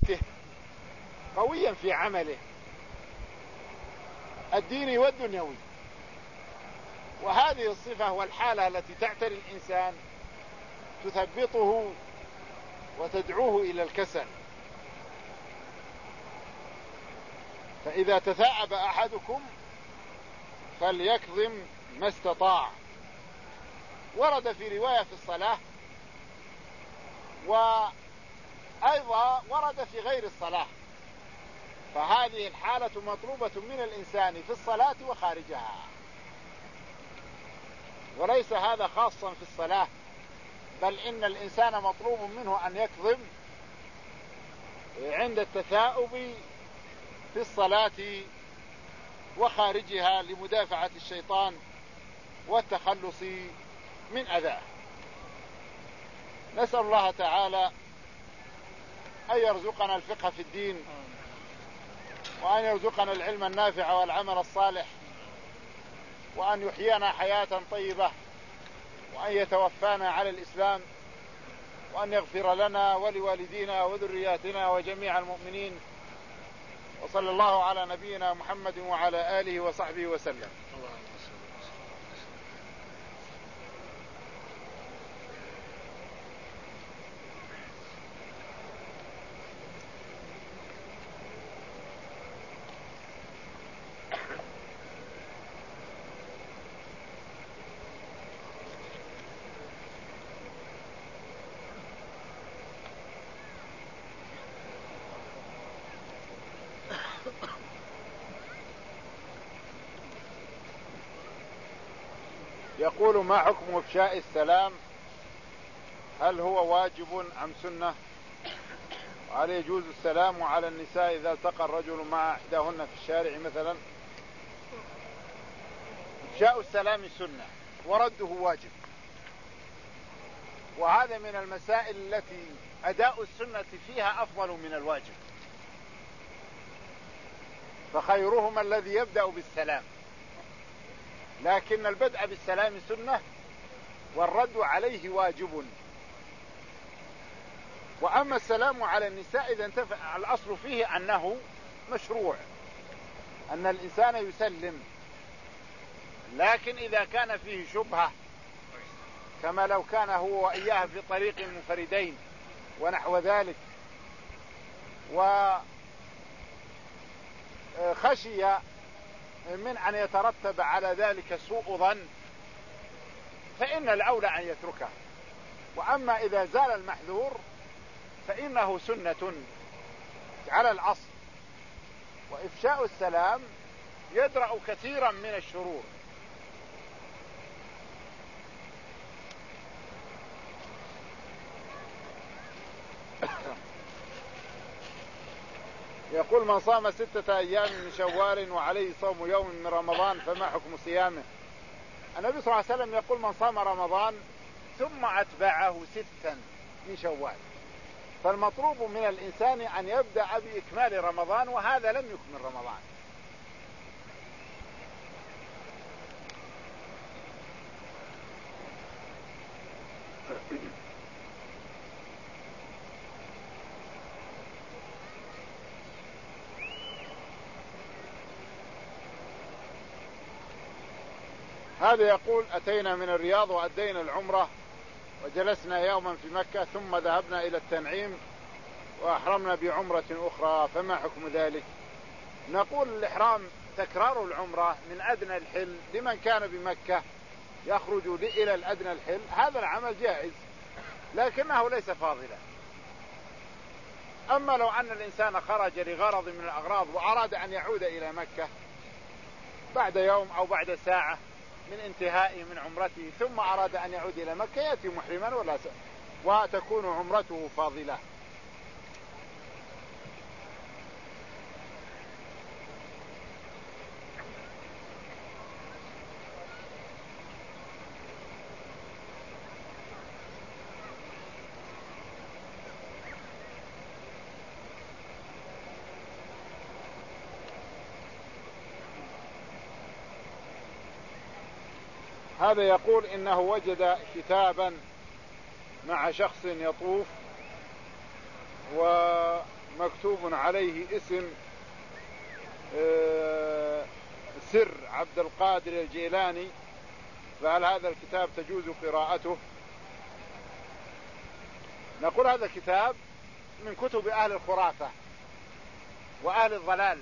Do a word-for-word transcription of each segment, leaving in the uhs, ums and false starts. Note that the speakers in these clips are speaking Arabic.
عبادته، قويا في عمله الديني والدنيوي. وهذه الصفة والحالة التي تعتري الإنسان تثبطه وتدعوه إلى الكسل. فإذا تثاءب أحدكم فليكظم ما استطاع. ورد في رواية في الصلاة، وأيضا ورد في غير الصلاة. فهذه الحالة مطلوبة من الإنسان في الصلاة وخارجها، وليس هذا خاصا في الصلاة، بل إن الإنسان مطلوب منه أن يكظم عند التثاؤب في الصلاة وخارجها لمدافعة الشيطان والتخلص من أذاه. نسأل الله تعالى أن يرزقنا الفقه في الدين، وأن يرزقنا العلم النافع والعمل الصالح، وأن يحيينا حياة طيبة، وأن يتوفانا على الإسلام، وأن يغفر لنا ولوالدينا وذرياتنا وجميع المؤمنين. وصلى الله على نبينا محمد وعلى آله وصحبه وسلم. يقول: ما حكم إفشاء السلام؟ هل هو واجب أم سنة؟ وهل يجوز السلام على النساء إذا التقى الرجل مع إحداهن في الشارع مثلا؟ إفشاء السلام سنة ورده واجب، وهذا من المسائل التي أداء السنة فيها أفضل من الواجب، فخيرهما الذي يبدأ بالسلام، لكن البدء بالسلام سنة والرد عليه واجب. وأما السلام على النساء إذا انتفع الأصل فيه أنه مشروع، أن الإنسان يسلم، لكن إذا كان فيه شبهة كما لو كان هو وإياها في طريق منفردين ونحو ذلك، وخشي من أن يترتب على ذلك سوء ظن فإن الأولى أن يتركه. وأما إذا زال المحذور فإنه سنة على الأصل. وإفشاء السلام يدرأ كثيرا من الشرور. يقول: من صام ستة أيام من شوال وعليه صوم يوم من رمضان فما حكم صيامه؟ النبي صلى الله عليه وسلم يقول: من صام رمضان ثم أتبعه ستا من شوال. فالمطلوب من الإنسان أن يبدأ بإكمال رمضان، وهذا لم يكمل رمضان. هذا يقول: أتينا من الرياض وأدينا العمرة وجلسنا يوما في مكة ثم ذهبنا إلى التنعيم وأحرمنا بعمرة أخرى، فما حكم ذلك؟ نقول: الإحرام تكرار العمرة من أدنى الحل لمن كان بمكة يخرج إلى الأدنى الحل، هذا العمل جائز لكنه ليس فاضلا. أما لو أن الإنسان خرج لغرض من الأغراض وأراد أن يعود إلى مكة بعد يوم أو بعد ساعة من انتهائه من عمرته ثم أراد أن يعود إلى مكة يأتي محرما ولا س... وتكون عمرته فاضلة. هذا يقول: إنه وجد كتابا مع شخص يطوف مكتوب عليه اسم سر عبد القادر الجيلاني، فهل هذا الكتاب تجوز قراءته؟ نقول هذا الكتاب من كتب أهل الخرافة وأهل الضلال،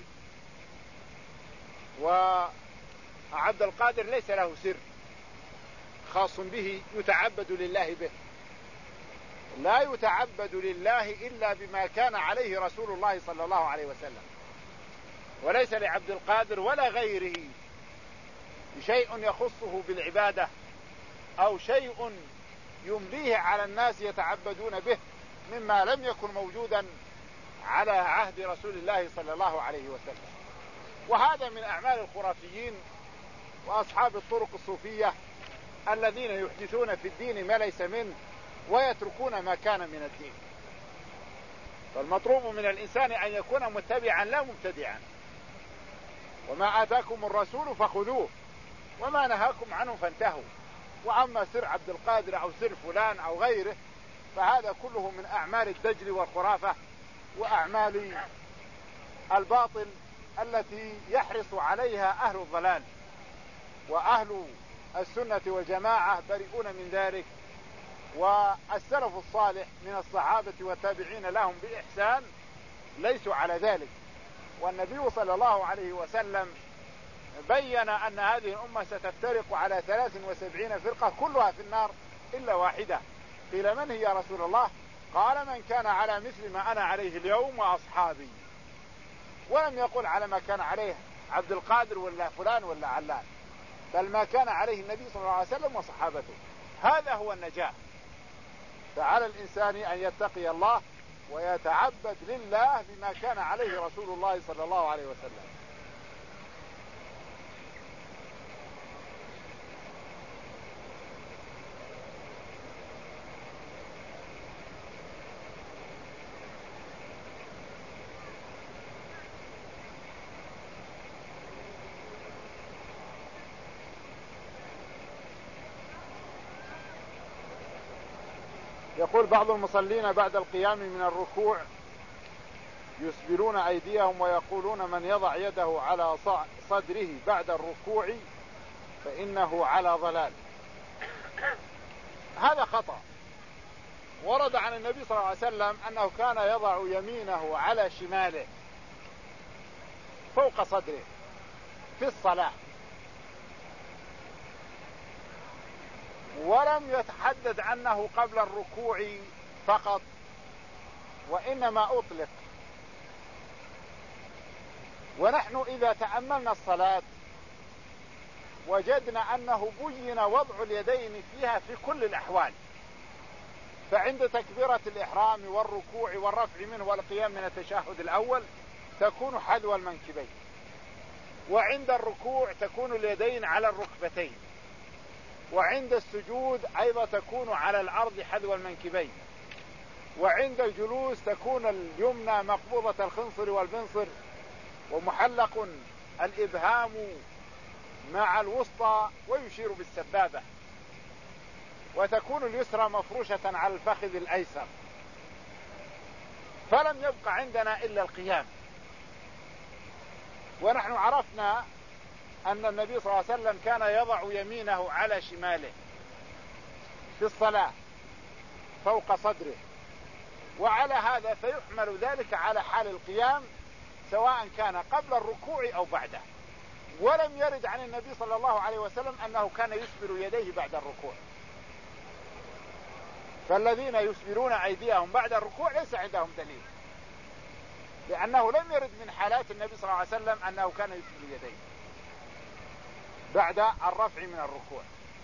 وعبد القادر ليس له سر خاص به يتعبد لله به، لا يتعبد لله إلا بما كان عليه رسول الله صلى الله عليه وسلم، وليس لعبد القادر ولا غيره شيء يخصه بالعبادة أو شيء يمليه على الناس يتعبدون به مما لم يكن موجودا على عهد رسول الله صلى الله عليه وسلم. وهذا من أعمال الخرافيين وأصحاب الطرق الصوفية الذين يحدثون في الدين ما ليس منه ويتركون ما كان من الدين. فالمطلوب من الإنسان أن يكون متبعا لا مبتدعا، وما آتاكم الرسول فخذوه وما نهاكم عنه فانتهوا. وأما سر عبد القادر أو سر فلان أو غيره فهذا كله من أعمال الدجل والخرافة وأعمال الباطل التي يحرص عليها أهل الضلال، وأهل السنة والجماعة بريئون من ذلك، والسلف الصالح من الصحابة والتابعين لهم بإحسان ليسوا على ذلك. والنبي صلى الله عليه وسلم بين أن هذه الأمة ستفترق على ثلاث وسبعين فرقة كلها في النار إلا واحدة. قيل من هي يا رسول الله؟ قال من كان على مثل ما أنا عليه اليوم وأصحابي، ولم يقل على ما كان عليه عبد القادر ولا فلان ولا علان، بل ما كان عليه النبي صلى الله عليه وسلم وصحابته. هذا هو النجاة. فعلى الإنسان أن يتقي الله ويتعبد لله بما كان عليه رسول الله صلى الله عليه وسلم. يقول بعض المصلين بعد القيام من الركوع يسبلون أيديهم ويقولون من يضع يده على صدره بعد الركوع فإنه على ضلال. هذا خطأ. ورد عن النبي صلى الله عليه وسلم أنه كان يضع يمينه على شماله فوق صدره في الصلاة، ولم يتحدد أنه قبل الركوع فقط، وإنما أطلق. ونحن إذا تأملنا الصلاة وجدنا أنه بين وضع اليدين فيها في كل الأحوال. فعند تكبيرة الإحرام والركوع والرفع منه والقيام من التشهد الأول تكون حذو المنكبين، وعند الركوع تكون اليدين على الركبتين، وعند السجود أيضا تكون على الأرض حذو المنكبين، وعند الجلوس تكون اليمنى مقبوضة الخنصر والبنصر ومحلق الإبهام مع الوسطى ويشير بالسبابة، وتكون اليسرى مفروشة على الفخذ الأيسر. فلم يبقى عندنا إلا القيام. ونحن عرفنا أن النبي صلى الله عليه وسلم كان يضع يمينه على شماله في الصلاة فوق صدره، وعلى هذا فيحمل ذلك على حال القيام سواء كان قبل الركوع أو بعده. ولم يرد عن النبي صلى الله عليه وسلم أنه كان يسبل يديه بعد الركوع. فالذين يسبلون أيديهم بعد الركوع ليس عندهم دليل، لأنه لم يرد من حالات النبي صلى الله عليه وسلم أنه كان يسبل يديه بعد الرفع من الركوع.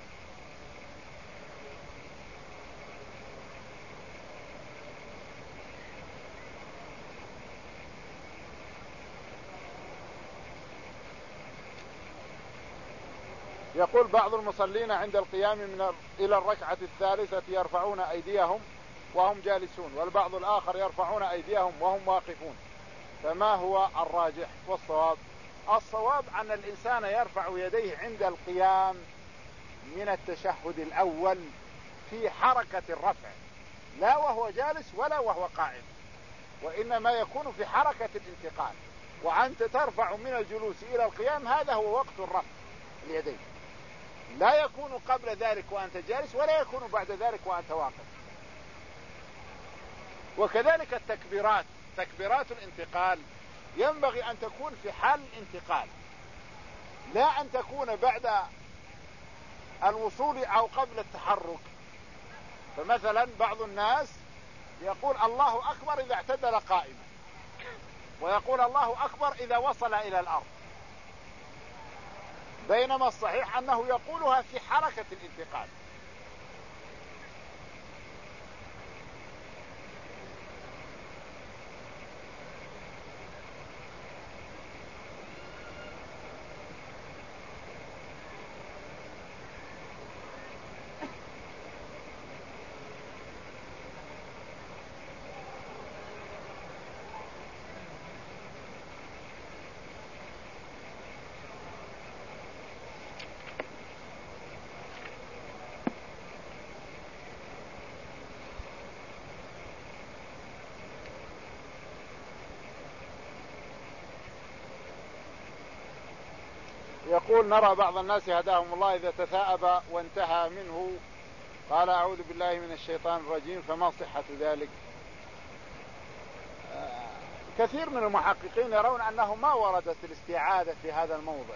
يقول بعض المصلين عند القيام من إلى الركعة الثالثة يرفعون أيديهم وهم جالسون، والبعض الآخر يرفعون أيديهم وهم واقفون، فما هو الراجح والصواب؟ الصواب أن الإنسان يرفع يديه عند القيام من التشهد الأول في حركة الرفع، لا وهو جالس ولا وهو قائم. وإنما يكون في حركة الانتقال. وأنت ترفع من الجلوس إلى القيام، هذا هو وقت الرفع اليدين، لا يكون قبل ذلك وأنت جالس، ولا يكون بعد ذلك وأنت واقف. وكذلك التكبيرات، تكبيرات الانتقال ينبغي أن تكون في حال الانتقال، لا أن تكون بعد الوصول أو قبل التحرك. فمثلا بعض الناس يقول الله أكبر إذا اعتدل قائما، ويقول الله أكبر إذا وصل إلى الأرض، بينما الصحيح أنه يقولها في حركة الانتقال. يقول: نرى بعض الناس هداهم الله إذا تثاءب وانتهى منه قال أعوذ بالله من الشيطان الرجيم، فما صحة ذلك؟ آه كثير من المحققين يرون أنه ما وردت الاستعاذة في هذا الموضع،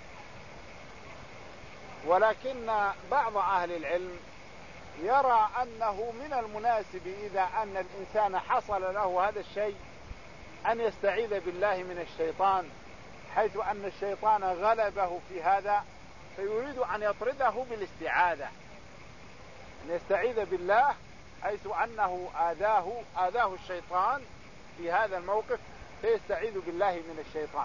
ولكن بعض أهل العلم يرى أنه من المناسب إذا أن الإنسان حصل له هذا الشيء أن يستعيذ بالله من الشيطان، حيث أن الشيطان غلبه في هذا فيريد أن يطرده بالاستعاذة، أن يستعيذ بالله حيث أنه آذاه آذاه الشيطان في هذا الموقف، فيستعيذ بالله من الشيطان.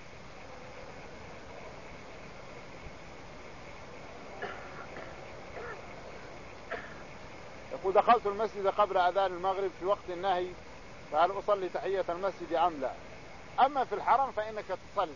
يقول: دخلت المسجد قبل أذان المغرب في وقت النهي، فهل أصلي تحية المسجد أم لا؟ أما في الحرم فإنك تصلي،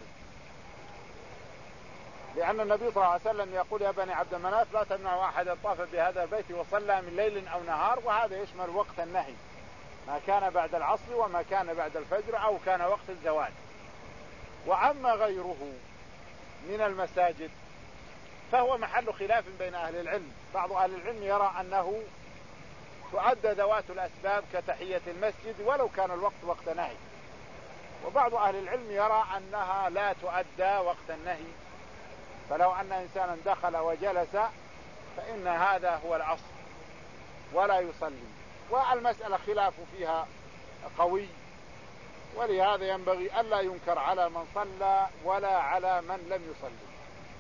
لأن النبي صلى الله عليه وسلم يقول: يا بني عبد مناف لا تمنعوا أحد طاف بهذا البيت وصلى من ليل أو نهار، وهذا يشمل وقت النهي، ما كان بعد العصر وما كان بعد الفجر أو كان وقت الزواج. وأما غيره من المساجد فهو محل خلاف بين أهل العلم. بعض أهل العلم يرى أنه تؤدى ذوات الأسباب كتحية المسجد ولو كان الوقت وقت نهي، وبعض أهل العلم يرى أنها لا تؤدى وقت النهي، فلو أن إنسانا دخل وجلس فإن هذا هو الأصل ولا يصلي. والمسألة خلاف فيها قوي، ولهذا ينبغي ألا ينكر على من صلى ولا على من لم يصلي.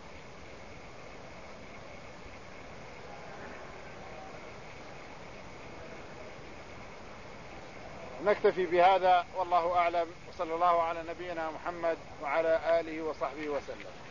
نكتفي بهذا والله أعلم، وصلى الله على نبينا محمد وعلى آله وصحبه وسلم.